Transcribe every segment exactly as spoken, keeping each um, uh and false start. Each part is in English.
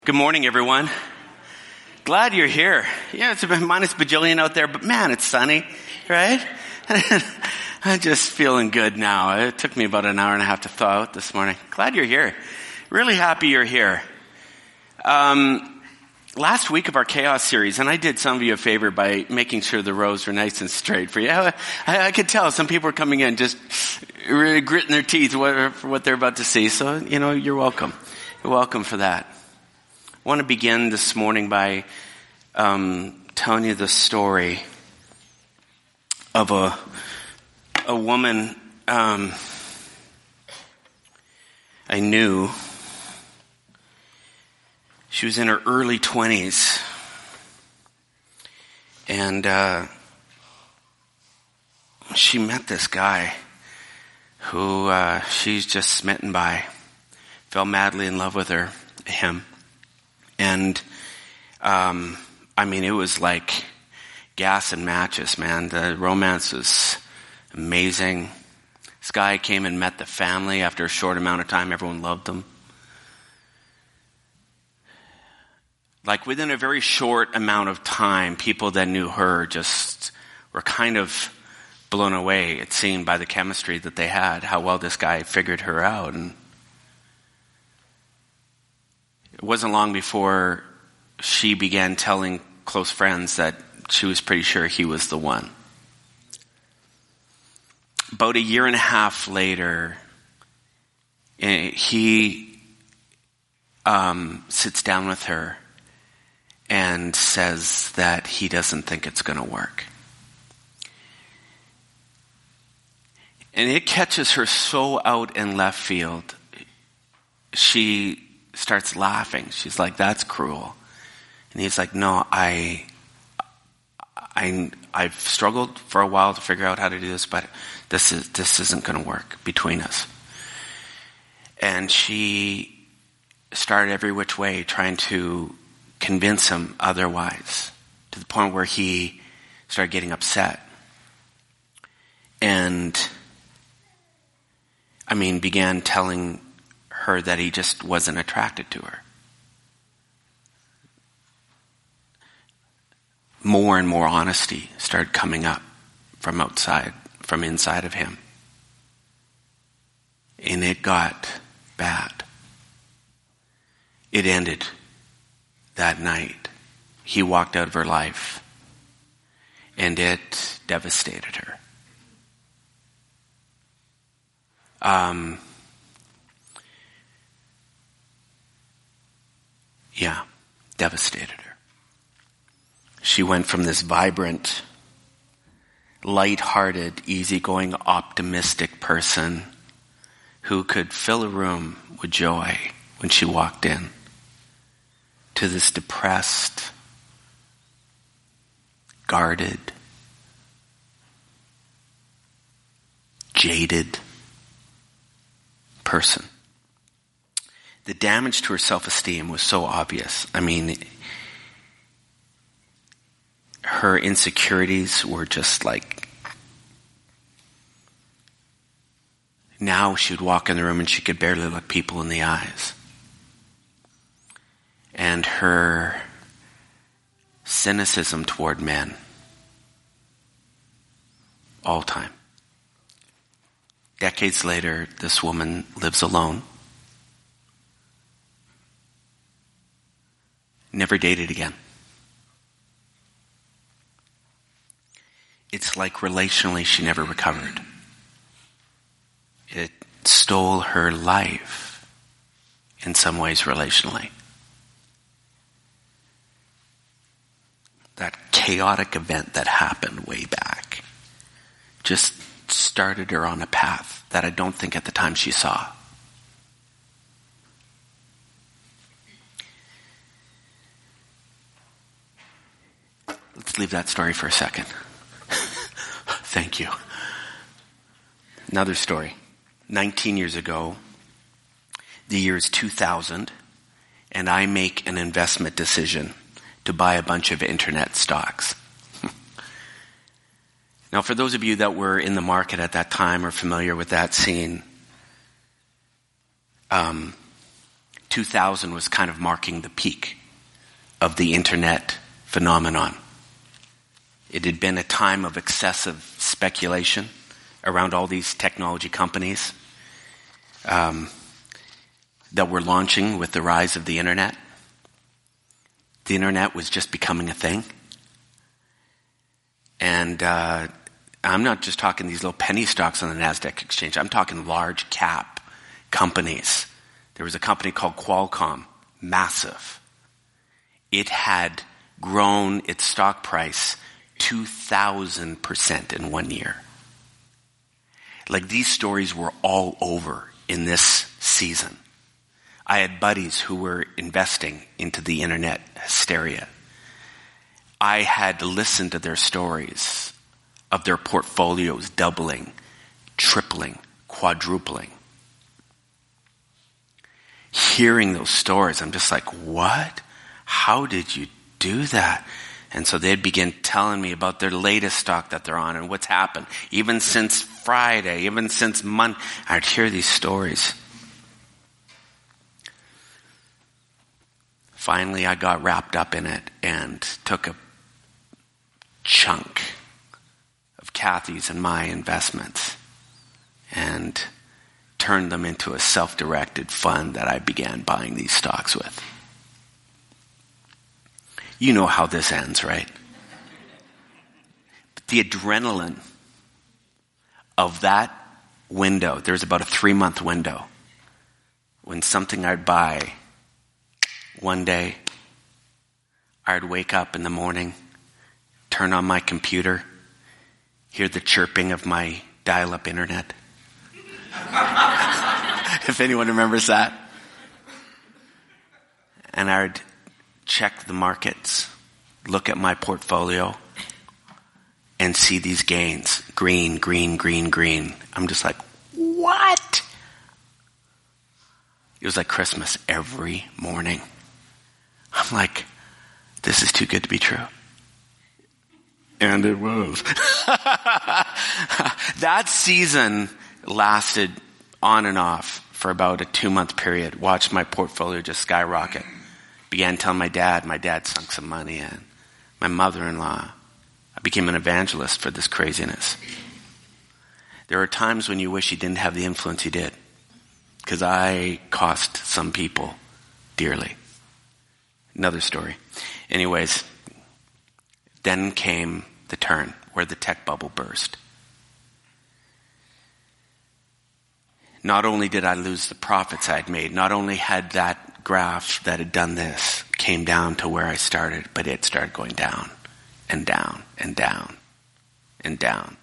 Good morning, everyone. Glad you're here. Yeah, it's a minus bajillion out there, but man, it's sunny, right? I'm just feeling good now. It took me about an hour and a half to thaw out this morning. Glad you're here. Really happy you're here. Um, last week of our Chaos series, and I did some of you a favor by making sure the rows were nice and straight for you. I, I could tell some people were coming in just really gritting their teeth for what they're about to see. So, you know, you're welcome. You're welcome for that. I want to begin this morning by um, telling you the story of a a woman um, I knew. She was in her early twenties, and uh, she met this guy who uh, she's just smitten by, fell madly in love with her, him. And, um, I mean, it was like gas and matches, man. The romance was amazing. This guy came and met the family after a short amount of time. Everyone loved him. Like within a very short amount of time, people that knew her just were kind of blown away, it seemed, by the chemistry that they had, how well this guy figured her out. And it wasn't long before she began telling close friends that she was pretty sure he was the one. About a year and a half later, he um, sits down with her and says that he doesn't think it's going to work. And it catches her so out in left field. She starts laughing. She's like, "That's cruel." And he's like, "No, I, I, I've struggled for a while to figure out how to do this, but this is, this isn't going to work between us." And she started every which way trying to convince him otherwise, to the point where he started getting upset. And, I mean, began telling her that he just wasn't attracted to her. More and more honesty started coming up from outside, from inside of him. And it got bad. It ended that night. He walked out of her life, and it devastated her. Um... Yeah, devastated her. She went from this vibrant, light-hearted, easygoing, optimistic person who could fill a room with joy when she walked in, to this depressed, guarded, jaded person. The damage to her self-esteem was so obvious. I mean, her insecurities were just like, now she would walk in the room and she could barely look people in the eyes. And her cynicism toward men, all time. Decades later, this woman lives alone. Never dated again. It's like relationally she never recovered. It stole her life in some ways relationally. That chaotic event that happened way back just started her on a path that I don't think at the time she saw. Let's leave that story for a second. Thank you. Another story. nineteen years ago, the year is two thousand, and I make an investment decision to buy a bunch of internet stocks. Now, for those of you that were in the market at that time or familiar with that scene, um, two thousand was kind of marking the peak of the internet phenomenon. It had been a time of excessive speculation around all these technology companies um, that were launching with the rise of the internet. The internet was just becoming a thing. And uh, I'm not just talking these little penny stocks on the NASDAQ exchange. I'm talking large cap companies. There was a company called Qualcomm, massive. It had grown its stock price two thousand percent in one year. Like, these stories were all over in this season. I had buddies who were investing into the internet hysteria. I had listened to their stories of their portfolios doubling, tripling, quadrupling. Hearing those stories, I'm just like, what? How did you do that? And so they'd begin telling me about their latest stock that they're on and what's happened. Even since Friday, even since Monday, I'd hear these stories. Finally, I got wrapped up in it and took a chunk of Kathy's and my investments and turned them into a self-directed fund that I began buying these stocks with. You know how this ends, right? But the adrenaline of that window, there's about a three-month window when something I'd buy one day, I'd wake up in the morning, turn on my computer, hear the chirping of my dial-up internet. If anyone remembers that. And I'd check the markets, look at my portfolio, and see these gains. Green, green, green, green. I'm just like, what? It was like Christmas every morning. I'm like, this is too good to be true. And it was. That season lasted on and off for about a two-month period. Watched my portfolio just skyrocket. Began telling my dad. My dad sunk some money in. My mother-in-law. I became an evangelist for this craziness. There are times when you wish you didn't have the influence you did. Because I cost some people dearly. Another story. Anyways, then came the turn where the tech bubble burst. Not only did I lose the profits I'd made, not only had that graph that had done this came down to where I started, but it started going down and down and down and down.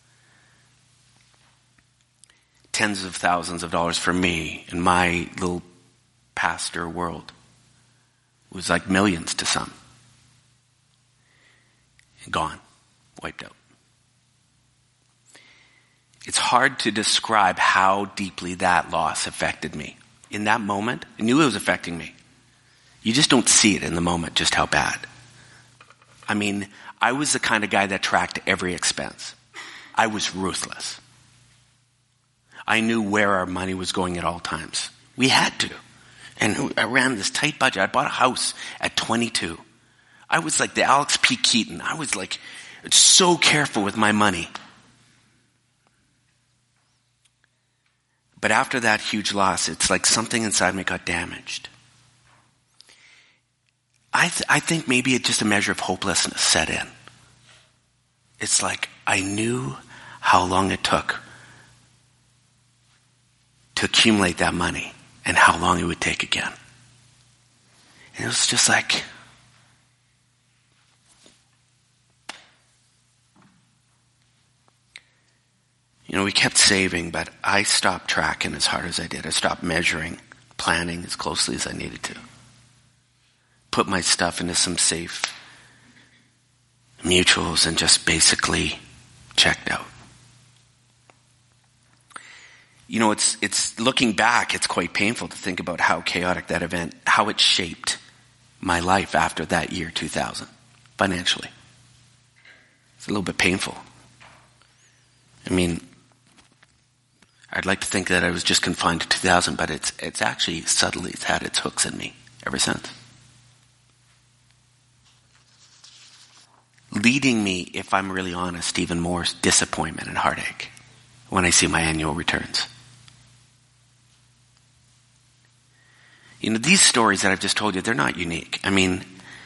Tens of thousands of dollars for me in my little pastor world. It was like millions to some. Gone. Wiped out. It's hard to describe how deeply that loss affected me. In that moment, I knew it was affecting me. You just don't see it in the moment, just how bad. I mean, I was the kind of guy that tracked every expense. I was ruthless. I knew where our money was going at all times. We had to. And I ran this tight budget. I bought a house at twenty-two. I was like the Alex P. Keaton. I was like so careful with my money. But after that huge loss, it's like something inside me got damaged. I th- I think maybe it's just a measure of hopelessness set in. It's like I knew how long it took to accumulate that money and how long it would take again. And it was just like, you know, we kept saving, but I stopped tracking as hard as I did. I stopped measuring, planning as closely as I needed to. Put my stuff into some safe mutuals and just basically checked out. You know, it's it's looking back, it's quite painful to think about how chaotic that event, how it shaped my life after that year two thousand, financially. It's a little bit painful. I mean, I'd like to think that I was just confined to two thousand, but it's it's actually subtly it's had its hooks in me ever since. Leading me, if I'm really honest, even more disappointment and heartache when I see my annual returns. You know, these stories that I've just told you, they're not unique. I mean,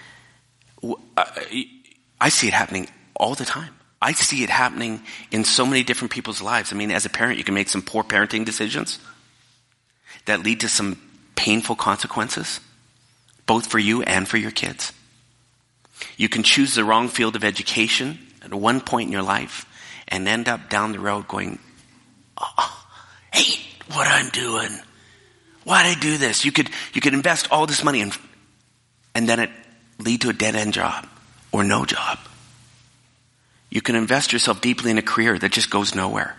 I see it happening all the time. I see it happening in so many different people's lives. I mean, as a parent, you can make some poor parenting decisions that lead to some painful consequences, both for you and for your kids. You can choose the wrong field of education at one point in your life and end up down the road going, oh, hey, what I'm doing. Why'd I do this? You could, you could invest all this money in, and then it lead to a dead-end job or no job. You can invest yourself deeply in a career that just goes nowhere.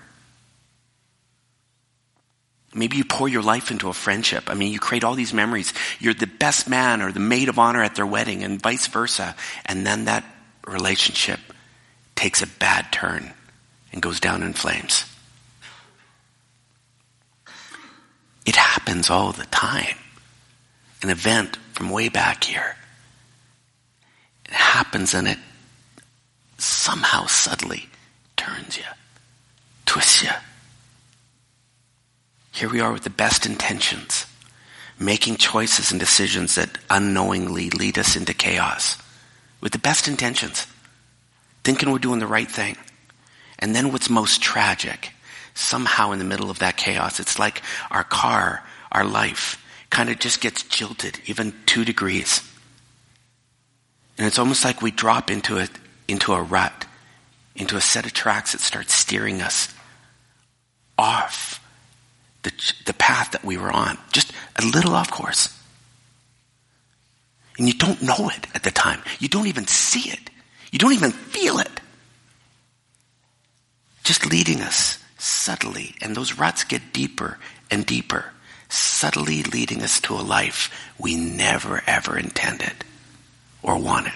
Maybe you pour your life into a friendship. I mean, you create all these memories. You're the best man or the maid of honor at their wedding and vice versa. And then that relationship takes a bad turn and goes down in flames. It happens all the time. An event from way back here. It happens and it somehow subtly turns you, twists you. Here we are with the best intentions, making choices and decisions that unknowingly lead us into chaos. With the best intentions, thinking we're doing the right thing. And then what's most tragic, somehow in the middle of that chaos, it's like our car, our life, kind of just gets jilted, even two degrees. And it's almost like we drop into a, into a rut, into a set of tracks that start steering us off the, the path that we were on, just a little off course. And you don't know it at the time. You don't even see it. You don't even feel it. Just leading us subtly, and those ruts get deeper and deeper, subtly leading us to a life we never ever intended or wanted.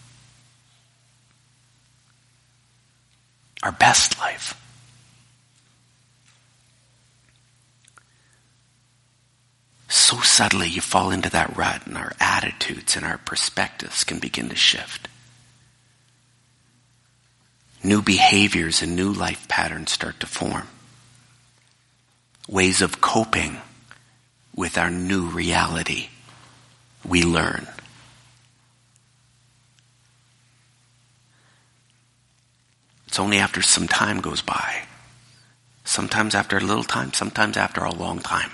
Our best life. So subtly you fall into that rut, and our attitudes and our perspectives can begin to shift. New behaviors and new life patterns start to form. Ways of coping with our new reality we learn. It's only after some time goes by, sometimes after a little time, sometimes after a long time.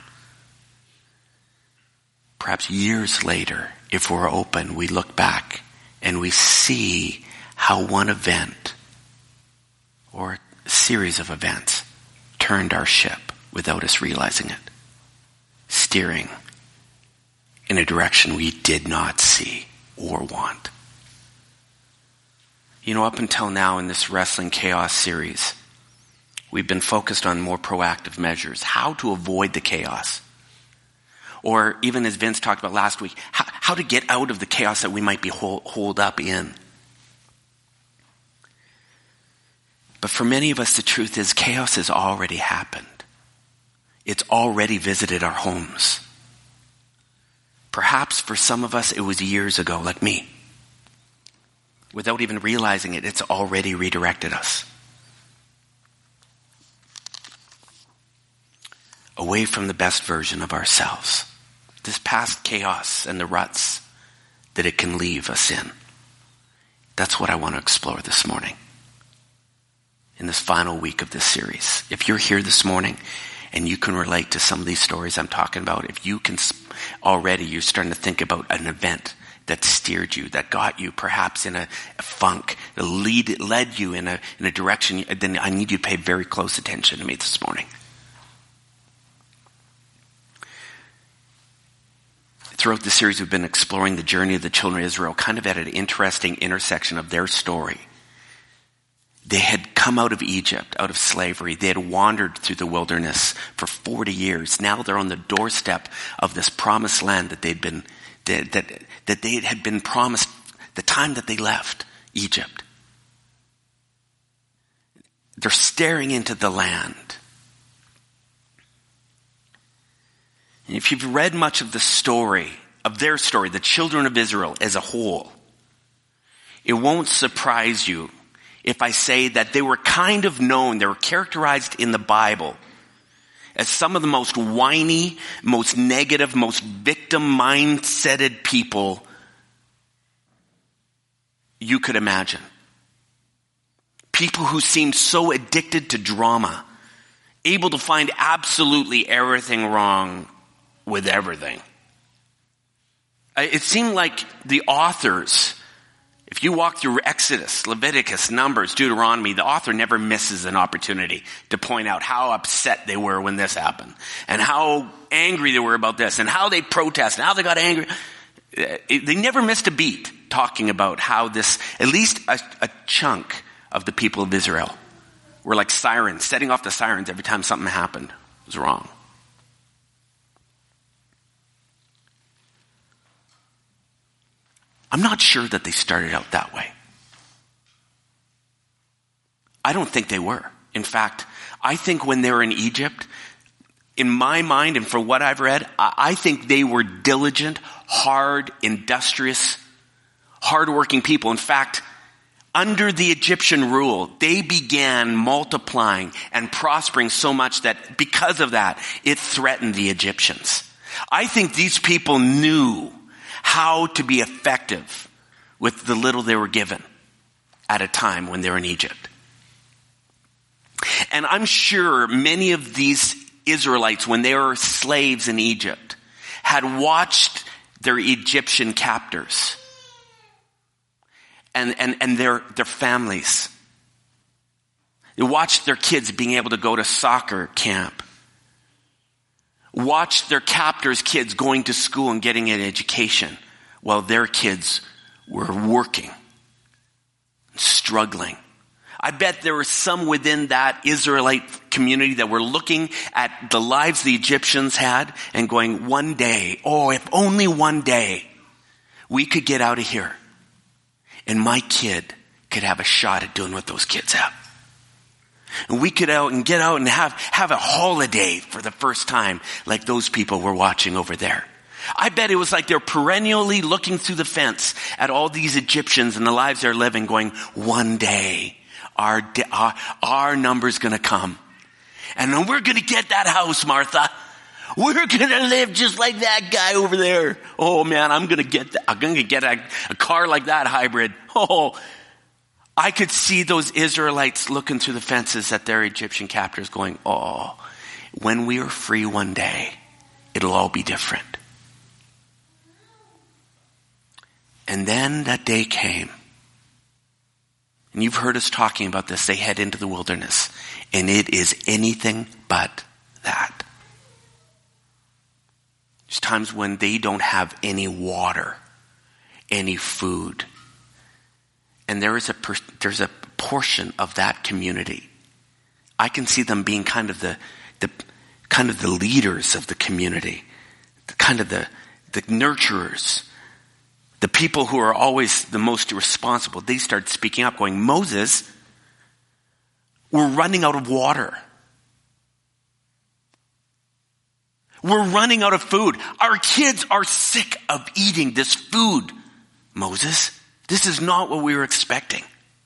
Perhaps years later, if we're open, we look back and we see how one event or a series of events turned our ship without us realizing it, steering in a direction we did not see or want. You know, up until now in this Wrestling Chaos series, we've been focused on more proactive measures, how to avoid the chaos. Or even as Vince talked about last week, how, how to get out of the chaos that we might be hold, hold up in. But for many of us, the truth is chaos has already happened. It's already visited our homes. Perhaps for some of us, it was years ago, like me. Without even realizing it, it's already redirected us away from the best version of ourselves. This past chaos and the ruts that it can leave us in. That's what I want to explore this morning. In this final week of this series. If you're here this morning and you can relate to some of these stories I'm talking about, if you can already, you're starting to think about an event that steered you, that got you perhaps in a, a funk, that lead, led you in a, in a direction, then I need you to pay very close attention to me this morning. Throughout the series, we've been exploring the journey of the children of Israel, kind of at an interesting intersection of their story. They had come out of Egypt, out of slavery. They had wandered through the wilderness for forty years. Now they're on the doorstep of this promised land that they'd been, that, that, that they had been promised the time that they left Egypt. They're staring into the land. And if you've read much of the story, of their story, the children of Israel as a whole, it won't surprise you if I say that they were kind of known, they were characterized in the Bible as some of the most whiny, most negative, most victim mindseted people you could imagine. People who seemed so addicted to drama, able to find absolutely everything wrong with everything. It seemed like the authors, if you walk through Exodus, Leviticus, Numbers, Deuteronomy, the author never misses an opportunity to point out how upset they were when this happened, and how angry they were about this, and how they protested, and how they got angry. They never missed a beat talking about how this, at least a, a chunk of the people of Israel were like sirens, setting off the sirens every time something happened. It was wrong. I'm not sure that they started out that way. I don't think they were. In fact, I think when they were in Egypt, in my mind and for what I've read, I think they were diligent, hard, industrious, hardworking people. In fact, under the Egyptian rule, they began multiplying and prospering so much that because of that, it threatened the Egyptians. I think these people knew how to be effective with the little they were given at a time when they were in Egypt. And I'm sure many of these Israelites, when they were slaves in Egypt, had watched their Egyptian captors and, and, and their, their families. They watched their kids being able to go to soccer camp. Watched their captors' kids going to school and getting an education while their kids were working, struggling. I bet there were some within that Israelite community that were looking at the lives the Egyptians had and going, one day, oh, if only one day we could get out of here and my kid could have a shot at doing what those kids have. And we could out and get out and have, have a holiday for the first time like those people were watching over there. I bet it was like they're perennially looking through the fence at all these Egyptians and the lives they're living going, one day our, our, our number's gonna come. And then we're gonna get that house, Martha. We're gonna live just like that guy over there. Oh man, I'm gonna get that. I'm gonna get a, a car like that hybrid. Oh, I could see those Israelites looking through the fences at their Egyptian captors going, oh, when we are free one day, it'll all be different. And then that day came. And you've heard us talking about this. They head into the wilderness. And it is anything but that. There's times when they don't have any water, any food. And there is a there's a portion of that community. I can see them being kind of the the kind of the leaders of the community, the kind of the the nurturers, the people who are always the most responsible. They start speaking up, going, Moses, we're running out of water. We're running out of food. Our kids are sick of eating this food, Moses. This is not what we were expecting.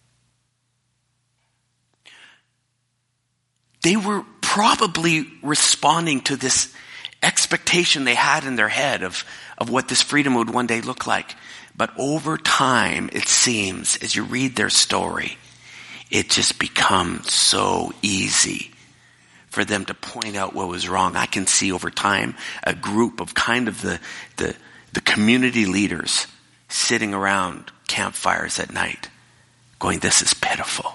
They were probably responding to this expectation they had in their head of, of what this freedom would one day look like. But over time, it seems, as you read their story, it just becomes so easy for them to point out what was wrong. I can see over time a group of kind of the, the, the community leaders sitting around campfires at night going, this is pitiful.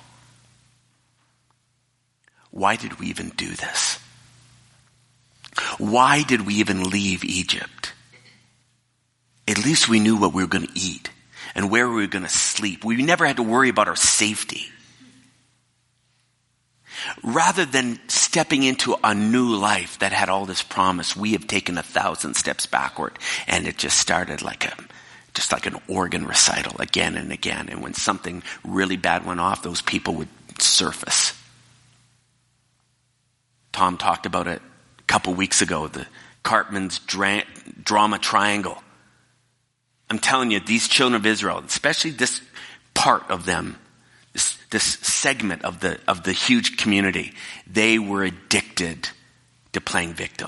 Why did we even do this? Why did we even leave Egypt? At least we knew what we were going to eat and where we were going to sleep. We never had to worry about our safety. Rather than stepping into a new life that had all this promise, we have taken a thousand steps backward, and it just started like a just like an organ recital again and again. And when something really bad went off, those people would surface. Tom talked about it a couple weeks ago, the Cartman's dra- drama triangle. I'm telling you, these children of Israel, especially this part of them, this, this segment of the, of the huge community, they were addicted to playing victim.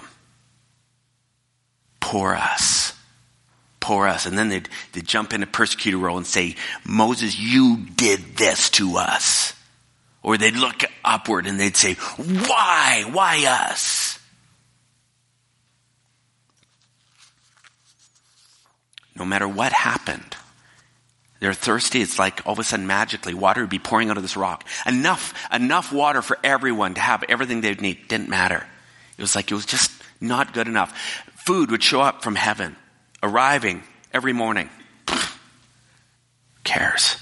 Poor us. Poor us. And then they'd, they'd jump into persecutor role and say, Moses, you did this to us. Or they'd look upward and they'd say, why? Why us? No matter what happened, they're thirsty. It's like all of a sudden magically water would be pouring out of this rock. Enough, enough water for everyone to have everything they'd need. Didn't matter. It was like it was just not good enough. Food would show up from heaven, arriving every morning. Who cares?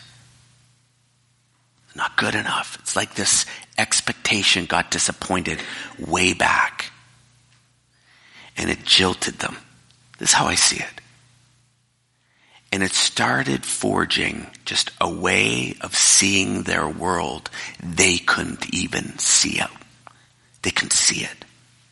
Not good enough. It's like this expectation got disappointed way back. And it jilted them. This is how I see it. And it started forging just a way of seeing their world they couldn't even see out. They couldn't see it.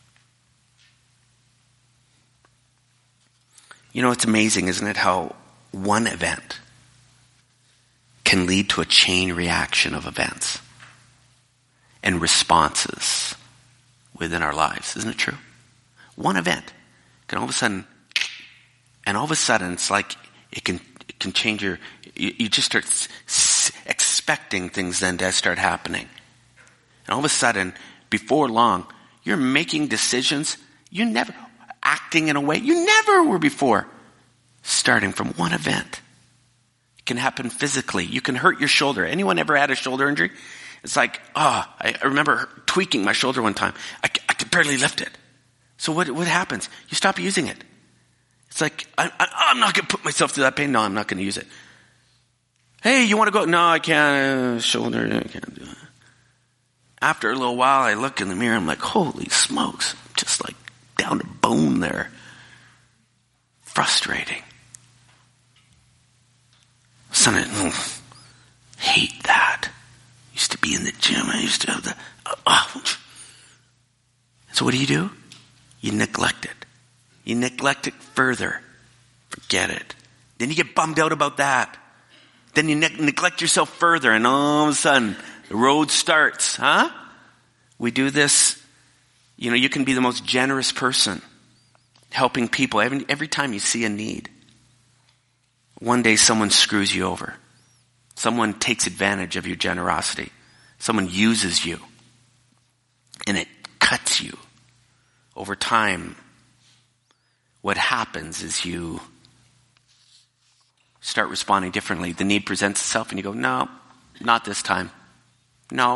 You know, it's amazing, isn't it, how one event can lead to a chain reaction of events and responses within our lives. Isn't it true? One event can all of a sudden, and all of a sudden it's like it can it can change your, you, you just start s- expecting things then to start happening. And all of a sudden, before long, you're making decisions you never, acting in a way you never were before, starting from one event. It can happen physically. You can hurt your shoulder. Anyone ever had a shoulder injury? It's like, oh, I, I remember tweaking my shoulder one time. I, I could barely lift it. So what, what happens? You stop using it. It's like, I, I, I'm not going to put myself through that pain. No, I'm not going to use it. Hey, you want to go? No, I can't. Uh, shoulder, I can't do it. After a little while, I look in the mirror. I'm like, holy smokes. I'm just like down to bone there. Frustrating. Son, I oh, hate that. Used to be in the gym. I used to have the. Uh, oh. So what do you do? You neglect it. You neglect it further. Forget it. Then you get bummed out about that. Then you ne- neglect yourself further, and all of a sudden, the road starts. Huh? We do this. You know, you can be the most generous person, helping people every, every time you see a need. One day someone screws you over. Someone takes advantage of your generosity. Someone uses you. And it cuts you. Over time, what happens is you start responding differently. The need presents itself and you go, no, not this time. No.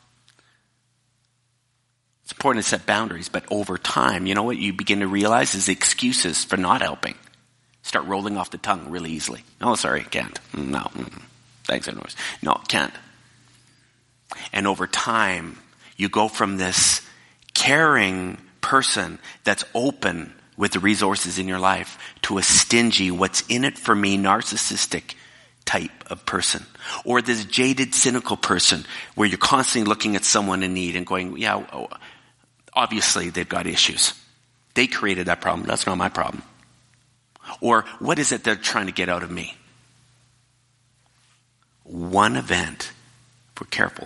It's important to set boundaries, but over time, you know what you begin to realize is the excuses for not helping start rolling off the tongue really easily. Oh, sorry, can't. No. Thanks, anyways. No, can't. And over time, you go from this caring person that's open with the resources in your life to a stingy, what's in it for me, narcissistic type of person. Or this jaded, cynical person where you're constantly looking at someone in need and going, yeah, obviously they've got issues. They created that problem. That's not my problem. Or what is it they're trying to get out of me? One event, if we're careful,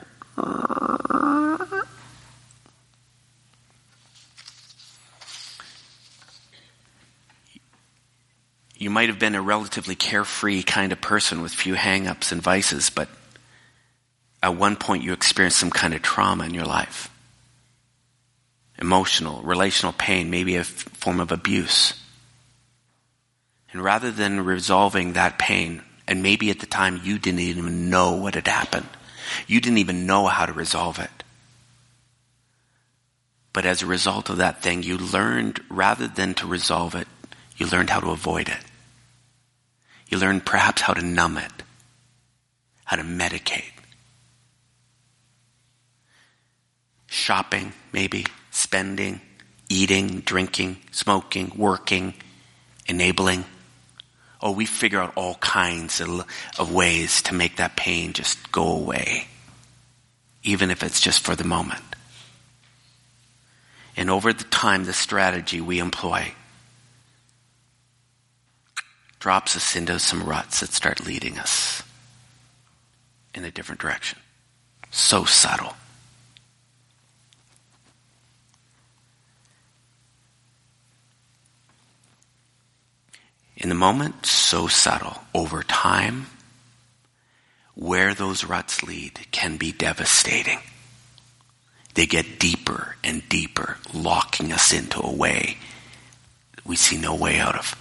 you might have been a relatively carefree kind of person with few hang-ups and vices, but at one point you experienced some kind of trauma in your life. Emotional, relational pain, maybe a f- form of abuse. And rather than resolving that pain, and maybe at the time you didn't even know what had happened. You didn't even know how to resolve it. But as a result of that thing, you learned, rather than to resolve it, you learned how to avoid it. You learned perhaps how to numb it, how to medicate. Shopping, maybe, spending, eating, drinking, smoking, working, enabling. Oh, we figure out all kinds of, of ways to make that pain just go away, even if it's just for the moment. And over the time, the strategy we employ drops us into some ruts that start leading us in a different direction. So subtle. In the moment, so subtle. Over time, where those ruts lead can be devastating. They get deeper and deeper, locking us into a way we see no way out of.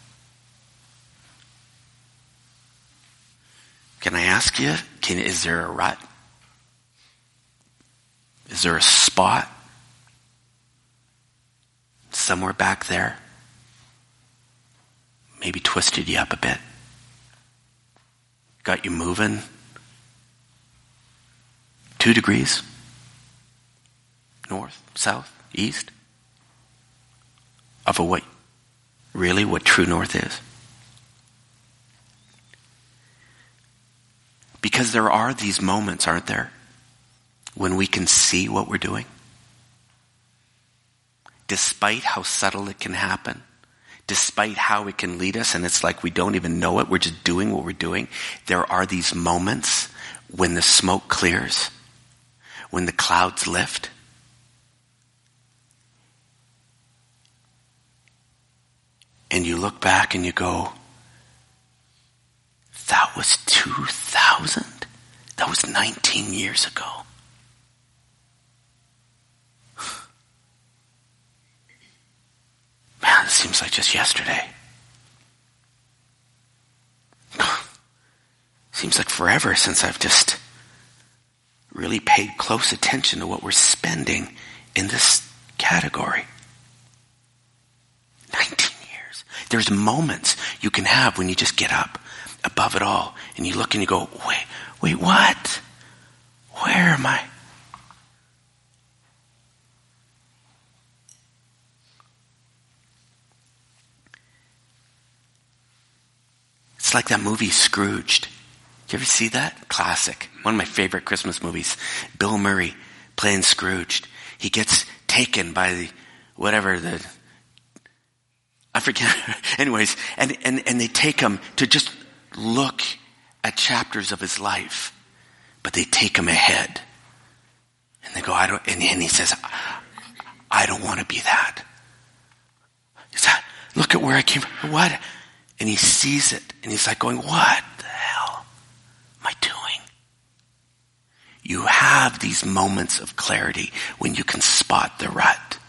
Can I ask you, can, is there a rut? Is there a spot somewhere back there? Maybe twisted you up a bit. Got you moving two degrees. North, south, east. Of a what, really what true north is. Because there are these moments, aren't there, when we can see what we're doing. Despite how subtle it can happen. Despite how it can lead us, and it's like we don't even know it, we're just doing what we're doing. There are these moments when the smoke clears, when the clouds lift. And you look back and you go, that was two thousand? That was nineteen years ago. Man, it seems like just yesterday. Seems like forever since I've just really paid close attention to what we're spending in this category. nineteen years. There's moments you can have when you just get up above it all and you look and you go, wait, wait, what? Where am I? It's like that movie Scrooged. Did you ever see that? Classic. One of my favorite Christmas movies. Bill Murray playing Scrooged. He gets taken by the, whatever the, I forget. Anyways, and, and, and they take him to just look at chapters of his life. But they take him ahead. And they go, I don't, and, and he says, I don't want to be that. Is that, look at where I came from. What? And he sees it, and he's like going, what the hell am I doing? You have these moments of clarity when you can spot the rut.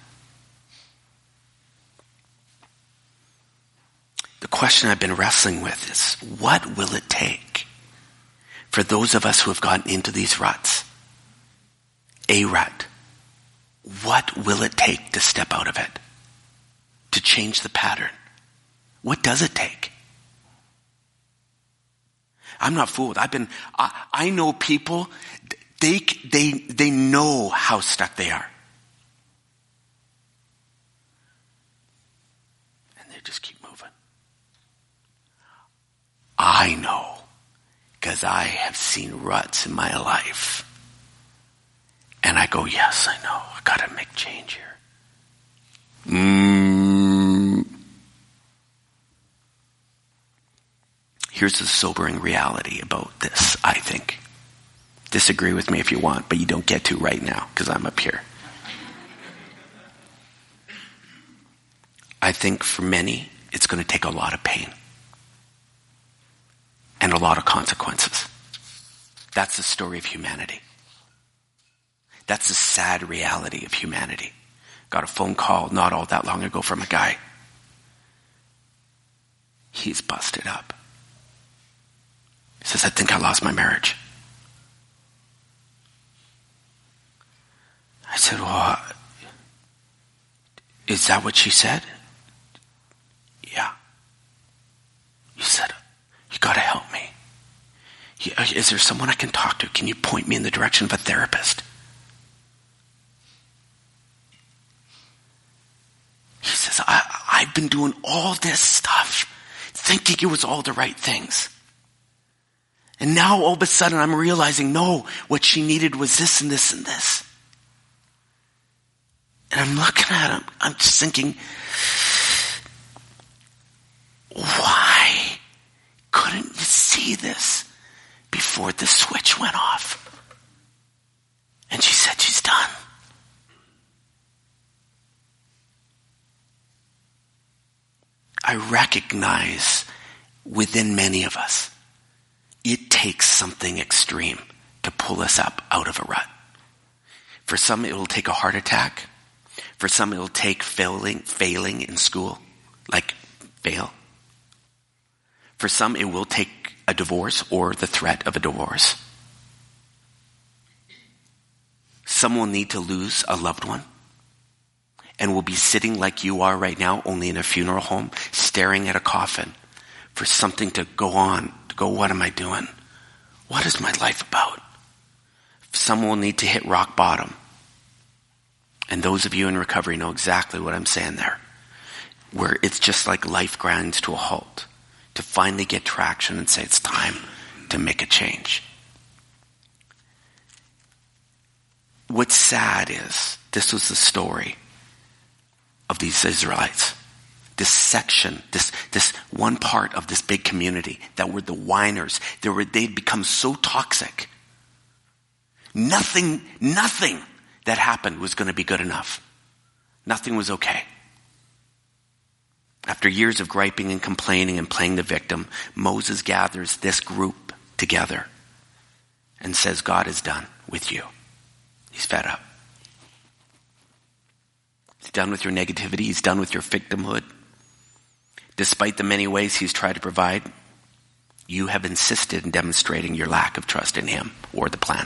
The question I've been wrestling with is, what will it take for those of us who have gotten into these ruts? A rut. What will it take to step out of it? To change the pattern? What does it take? I'm not fooled. I've been, I, I know people, they, they, they know how stuck they are. And they just keep moving. I know, because I have seen ruts in my life. And I go, yes, I know. I gotta make change here. Mm. Here's the sobering reality about this, I think. Disagree with me if you want, but you don't get to right now because I'm up here. I think for many, it's going to take a lot of pain and a lot of consequences. That's the story of humanity. That's the sad reality of humanity. Got a phone call not all that long ago from a guy. He's busted up. He says, I think I lost my marriage. I said, well, is that what she said? Yeah. He said, you gotta help me. Is there someone I can talk to? Can you point me in the direction of a therapist? He says, I, I've been doing all this stuff, thinking it was all the right things. And now all of a sudden I'm realizing, no, what she needed was this and this and this. And I'm looking at him. I'm just thinking, why couldn't you see this before the switch went off? And she said, she's done. I recognize within many of us, it takes something extreme to pull us up out of a rut. For some, it will take a heart attack. For some, it will take failing, failing in school, like fail. For some, it will take a divorce or the threat of a divorce. Some will need to lose a loved one and will be sitting like you are right now, only in a funeral home, staring at a coffin for something to go on, to go, what am I doing? What is my life about? Some will need to hit rock bottom. And those of you in recovery know exactly what I'm saying there, where it's just like life grinds to a halt, to finally get traction and say it's time to make a change. What's sad is, this was the story of these Israelites. This section, this this one part of this big community that were the whiners. They were, they'd become so toxic. Nothing, nothing that happened was going to be good enough. Nothing was okay. After years of griping and complaining and playing the victim, Moses gathers this group together and says, God is done with you. He's fed up. He's done with your negativity. He's done with your victimhood. Despite the many ways he's tried to provide, you have insisted in demonstrating your lack of trust in him or the plan.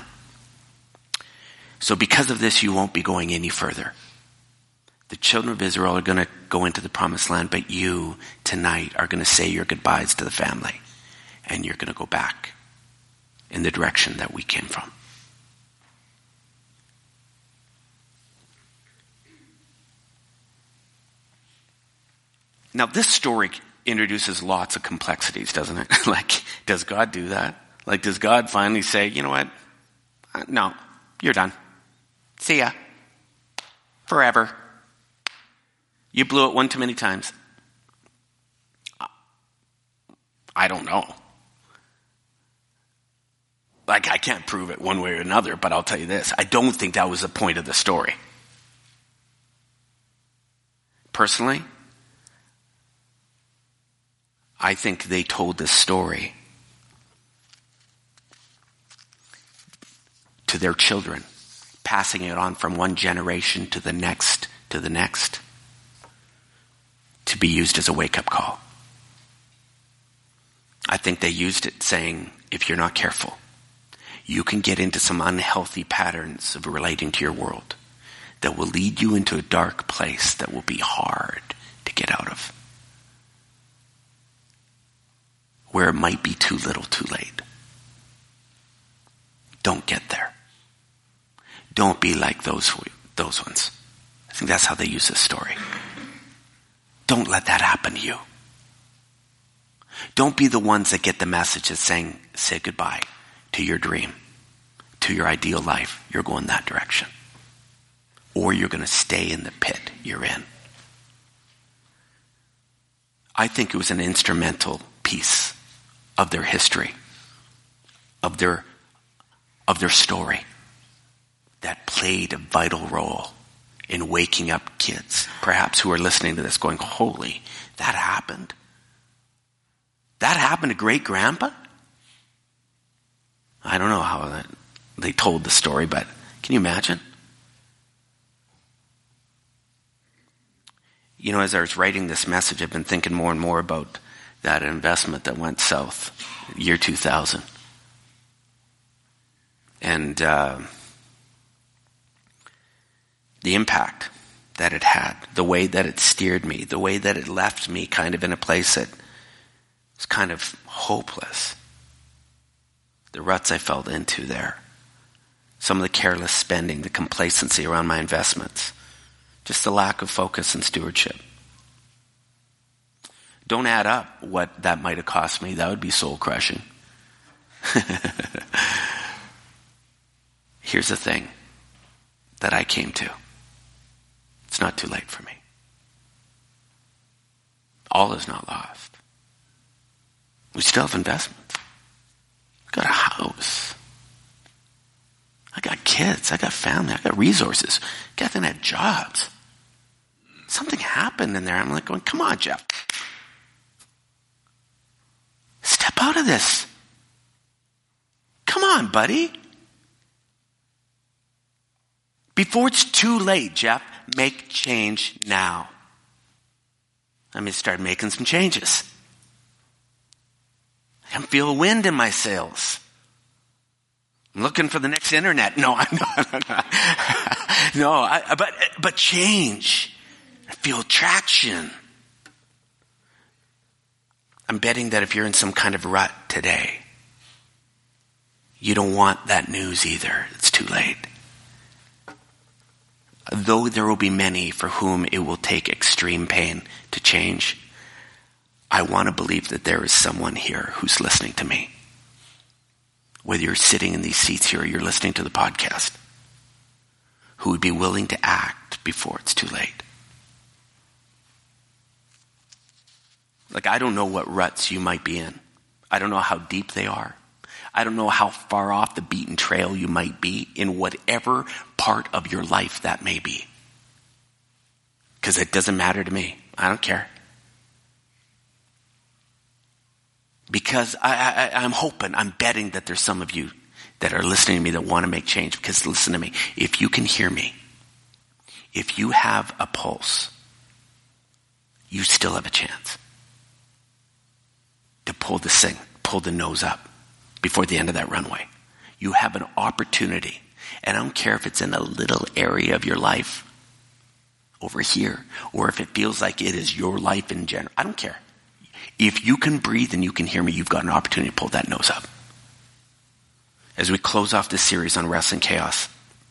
So because of this, you won't be going any further. The children of Israel are going to go into the promised land, but you tonight are going to say your goodbyes to the family, and you're going to go back in the direction that we came from. Now, this story introduces lots of complexities, doesn't it? Like, does God do that? Like, does God finally say, you know what? Uh, no, you're done. See ya. Forever. You blew it one too many times. I don't know. Like, I can't prove it one way or another, but I'll tell you this. I don't think that was the point of the story. Personally, I think they told this story to their children, passing it on from one generation to the next, to the next, to be used as a wake-up call. I think they used it saying, if you're not careful, you can get into some unhealthy patterns of relating to your world that will lead you into a dark place that will be hard to get out of, where it might be too little too late. Don't get there. Don't be like those those ones. I think that's how they use this story. Don't let that happen to you. Don't be the ones that get the message that's saying, say goodbye to your dream, to your ideal life. You're going that direction. Or you're going to stay in the pit you're in. I think it was an instrumental piece of their history, of their, of their story, that played a vital role in waking up kids, perhaps who are listening to this going, holy, that happened? That happened to great grandpa? I don't know how that, they told the story, but can you imagine? You know, as I was writing this message, I've been thinking more and more about that investment that went south, year two thousand. And uh, the impact that it had, the way that it steered me, the way that it left me kind of in a place that was kind of hopeless. The ruts I fell into there. Some of the careless spending, the complacency around my investments. Just the lack of focus and stewardship. Don't add up what that might have cost me. That would be soul crushing. Here's the thing that I came to. it's not too late for me. All is not lost. We still have investments. I got a house. I got kids. I got family. I got resources. Catherine had jobs. Something happened in there. I'm like going, come on, Jeff. Step out of this. Come on, buddy. Before it's too late, Jeff, make change now. I mean, start making some changes. I can feel a wind in my sails. I'm looking for the next internet. No, I'm not. No, I, but, but change. I feel traction. I'm betting that if you're in some kind of rut today, you don't want that news either. It's too late. Though there will be many for whom it will take extreme pain to change, I want to believe that there is someone here who's listening to me. Whether you're sitting in these seats here or you're listening to the podcast, who would be willing to act before it's too late. Like, I don't know what ruts you might be in. I don't know how deep they are. I don't know how far off the beaten trail you might be in whatever part of your life that may be. Because it doesn't matter to me. I don't care. Because I, I, I'm hoping, I'm betting that there's some of you that are listening to me that want to make change. Because listen to me, if you can hear me, if you have a pulse, you still have a chance to pull the thing, pull the nose up before the end of that runway. You have an opportunity. And I don't care if it's in a little area of your life over here, or if it feels like it is your life in general. I don't care. If you can breathe and you can hear me, you've got an opportunity to pull that nose up. As we close off this series on Wrestling Chaos,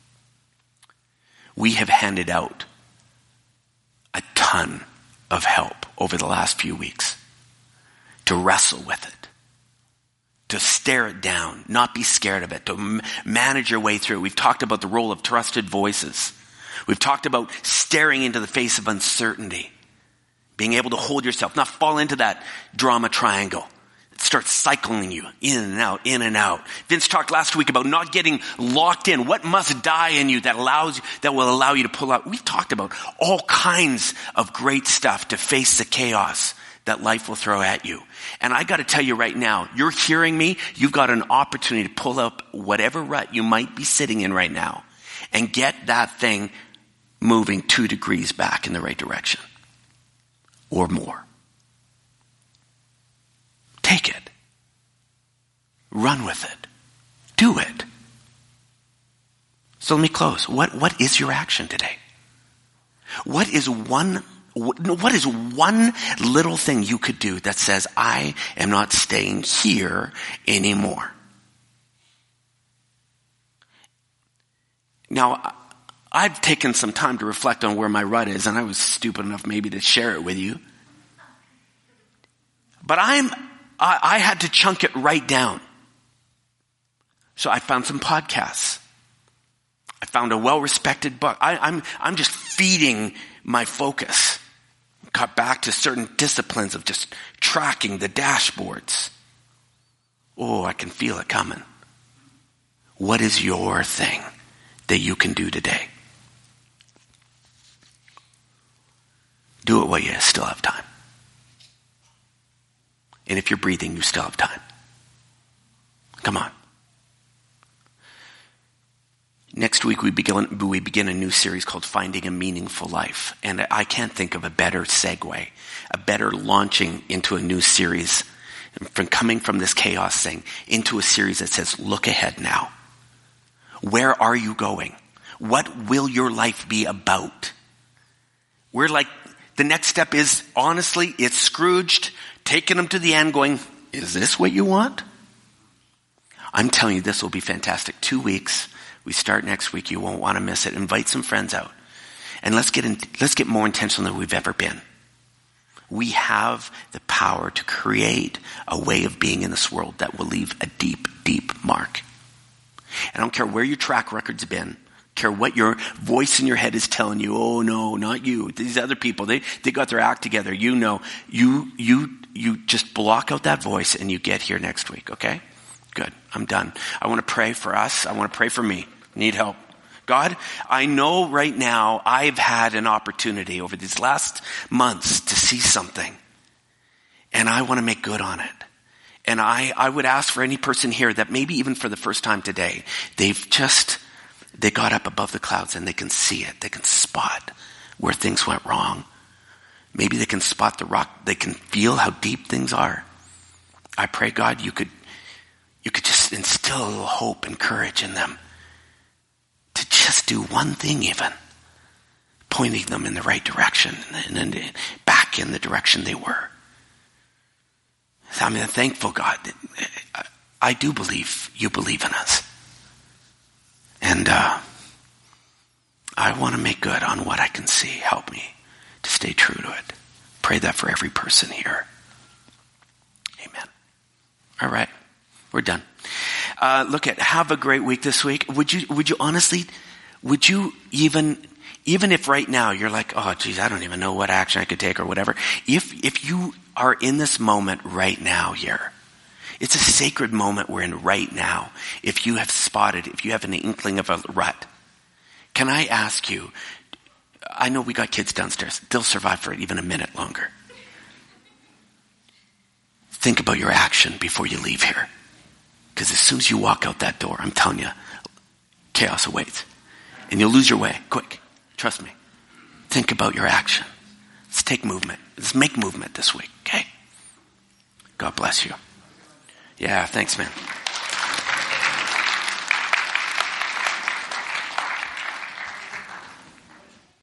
we have handed out a ton of help over the last few weeks to wrestle with it, to stare it down, not be scared of it, to m- manage your way through it. We've talked about the role of trusted voices. We've talked about staring into the face of uncertainty, being able to hold yourself, not fall into that drama triangle. It starts cycling you in and out, in and out. Vince talked last week about not getting locked in. What must die in you that allows that will allow you to pull out? We've talked about all kinds of great stuff to face the chaos that life will throw at you. And I got to tell you right now, you're hearing me, you've got an opportunity to pull up whatever rut you might be sitting in right now and get that thing moving two degrees back in the right direction or more. Take it. Run with it. Do it. So let me close. What, what is your action today? What is one What is one little thing you could do that says, I am not staying here anymore? Now, I've taken some time to reflect on where my rut is, and I was stupid enough maybe to share it with you. But I'm, I, I had to chunk it right down. So I found some podcasts. I found a well-respected book. I, I'm, I'm just feeding my focus. Got back to certain disciplines of just tracking the dashboards. Oh, I can feel it coming. What is your thing that you can do today? Do it while you still have time. And if you're breathing, you still have time. Come on. Next week we begin, we begin a new series called Finding a Meaningful Life. And I can't think of a better segue, a better launching into a new series from coming from this chaos thing into a series that says, look ahead now. Where are you going? What will your life be about? We're like, the next step is, honestly, it's Scrooged, taking them to the end going, is this what you want? I'm telling you, this will be fantastic. Two weeks. We start next week. You won't want to miss it. Invite some friends out. And let's get in, let's get more intentional than we've ever been. We have the power to create a way of being in this world that will leave a deep, deep mark. And I don't care where your track record's been. Care what your voice in your head is telling you. Oh no, not you. These other people, they, they got their act together. You know, you, you, you just block out that voice and you get here next week. Okay? Good. I'm done. I want to pray for us. I want to pray for me. Need help. God, I know right now I've had an opportunity over these last months to see something, and I want to make good on it. And I, I would ask for any person here that maybe even for the first time today, they've just, they got up above the clouds and they can see it. They can spot where things went wrong. Maybe they can spot the rock. They can feel how deep things are. I pray, God, you could, you could just instill a little hope and courage in them to just do one thing even, pointing them in the right direction and then back in the direction they were. I'm thankful, God. I do believe you believe in us. And uh, I want to make good on what I can see. Help me to stay true to it. Pray that for every person here. Amen. All right. We're done. Uh, look at, have a great week this week. Would you, would you honestly, would you even, even if right now you're like, oh geez, I don't even know what action I could take or whatever. If, if you are in this moment right now here, it's a sacred moment we're in right now. If you have spotted, if you have an inkling of a rut, can I ask you, I know we got kids downstairs. They'll survive for even a minute longer. Think about your action before you leave here. Because as soon as you walk out that door, I'm telling you, chaos awaits. And you'll lose your way, quick. Trust me. Think about your action. Let's take movement. Let's make movement this week, okay? God bless you. Yeah, thanks, man.